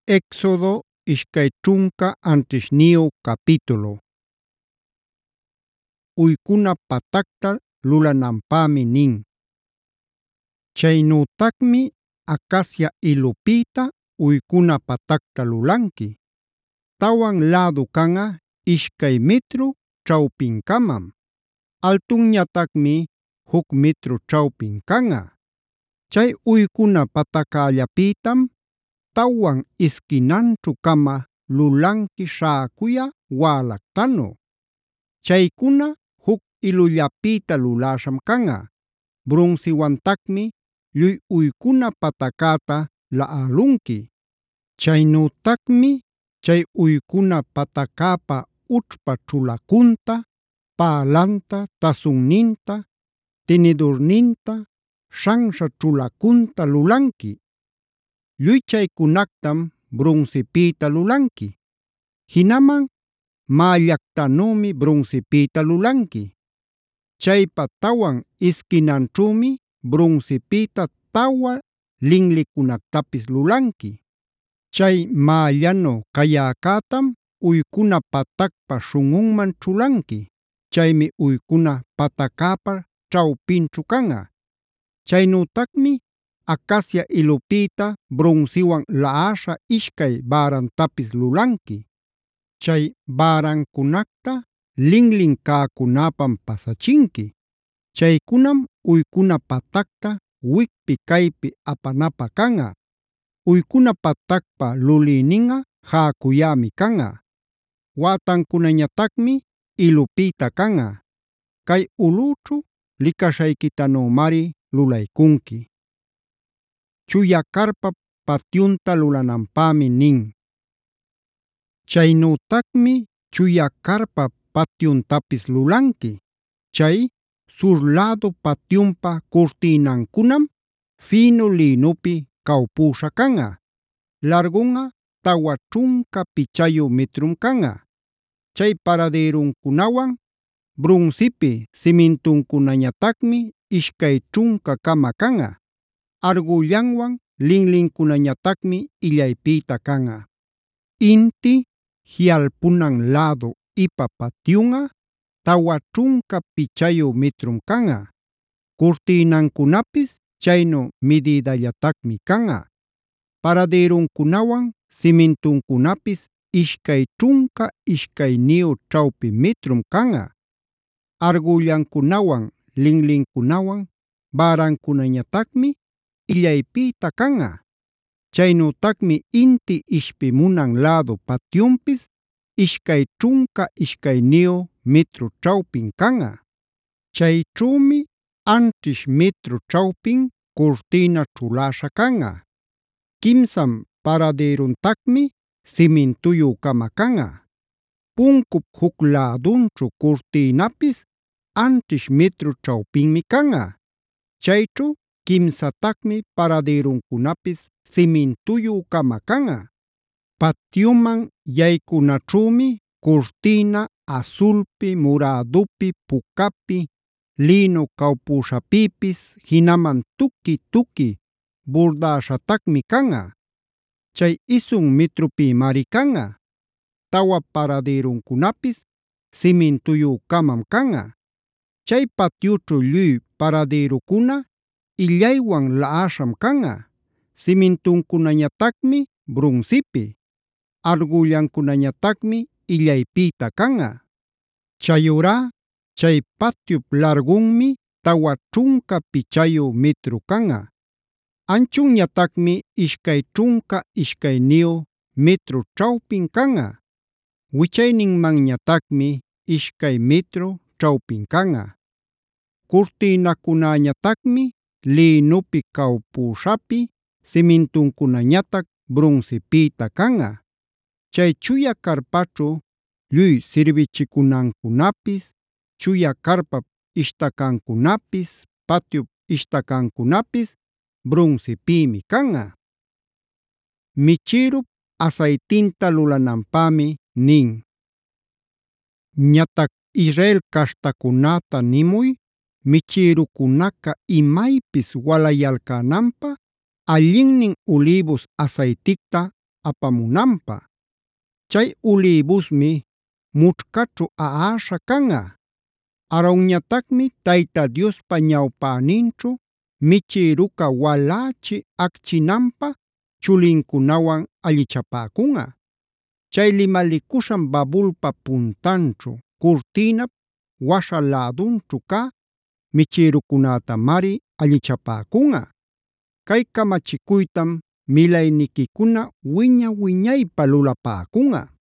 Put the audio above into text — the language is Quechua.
Éxodo ishkay ćhunka anćhishniyu capítulo. Uykuna patacta lulananpämi nin. Chaynütacmi acacia ilupïta uykuna patacta lulanki. Tawan lädu canꞌa ishkay metro ćhawpincamam. Altunñatacmi 1 metro ćhawpin canꞌa. Chay uykuna patacällapïtam tawan isquinanćhu-cama lulanki śhäcuya wälactanu. Chaycuna juc ilullapïta luläśham canꞌa. Broncewantammi lluy uykuna patacäta laꞌalunki. Chaynütacmi chay uykuna patacäpa ućhpa ćhulacunta, pälanta, tasunninta, tinidurninta, śhanśha ćhulacunta lulanki. Lluy chaycunactam broncepïta lulanki. Jinaman mällactanümi broncepïta lulanki. Chaypa tawan isquinanćhümi broncepïta tawa linlicunactapis lulanki. Chay mällanu cayäcätam uykuna patacpa śhunꞌunman ćhulanki. Chaymi uykuna patacäpa ćhawpinćhu canꞌa. Chaynütacmi acacia ilupïta broncewan laꞌaśha ishkay bärantapis lulanki. Chay bärancunacta linlin cäcunäpam pasachinki. Chaycunam uykuna patacta wicpi caypi apanapä canꞌa. Uykuna patacpa lulïninꞌa jäcuyämi canꞌa. Wätancunañatacmi ilupïta canꞌa. Cay ulꞌućhu licaśhayquitanümari lulaycunki. Chuya carpa patyunta lulananpämi nin. Chaynütacmi chuya carpa patyuntapis lulanki. Chay sur lädu patyunpa curtïnancunam fïnu lïnupi cawpüśha canꞌa. Largunꞌa tawa ćhunka pichayu metrum canꞌa. Chay paradïruncunawan broncepi simintuncunañatacmi ishkay ćhunca-cama canꞌa. Argullanwan linlincunañatacmi illaypïta canꞌa. Inti jiꞌalpunan lädu ipa patyunꞌa tawa ćhunka pichayu metrum canꞌa. Curtïnancunapis chaynu mididallatacmi canꞌa. Paradïruncunawan simintuncunapis ishkay ćhunka ishkayniyu ćhawpi metrum canꞌa. Argullancunawan linlincunawan bärancunañatacmi illaypïta canꞌa. Chaynütacmi inti ishpimunan lädu patyunpis ishkay ćhunka ishkayniyu metro ćhawpin canꞌa. Chayćhümi anćhish metro ćhawpin curtina ćhuläśha canꞌa. Quimsam paradïruntammi simintuyu-cama canꞌa. Punkup juc lädunćhu curtinapis anćhish metro ćhawpinmi canꞌa. Chayćhu quimsatammi paradïruncunapis simintuyu-cama canꞌa. Patyuman yaycunaćhümi curtina azulpi, murädupi, pukapi, lïnu cawpüśhapïpis jinaman tuki-tuki burdäśhatammi canꞌa. Chay isun metropïmari canꞌa. Tawa paradïruncunapis simintuyu-camam canꞌa. Chay patyućhu lluy paradïrucuna illaywan laꞌaśham canꞌa. Simintuncunañatacmi broncepi. Argullancunañatacmi illaypïta canꞌa. Chayurá chay patyup largunmi tawa ćhunka pichayu metro canꞌa. Anchunñatacmi ishkay ćhunka ishkayniyu metro ćhawpin canꞌa. Wichayninmanñatacmi ishkay metro ćhawpin canꞌa. Curtïnacunäñatacmi lïnupi cawpüśhapi, simintuncunañatac broncepïta canꞌa. Chay chuya carpaćhu lluy sirbichicunancunapis, chuya carpap ishtacancunapis, patyup ishtacancunapis broncepïmi canꞌa. Michïrup asaytinta lulananpämi nin. Ñatac Israel caśhtacunäta nimuy michïrucunaca imaypis walayalcänanpä allinnin ulïbus asayticta apamunanpaq. Chay ulïbusmi mućhkaćhu aꞌaśha kanꞌa. Aaronñatacmi Tayta Diospa ñawpäninćhu michïruca walachi akchinanpaq chulinkunawan allichapäkunꞌa. Chay limalicuśhan babulpa puntanćhu curtïnap waśha lädunćhu cä michïrucunätamari allichapäkunꞌa. Cay camachicuytam milayniquicuna wiña-wiñaypä lulapäkunꞌa.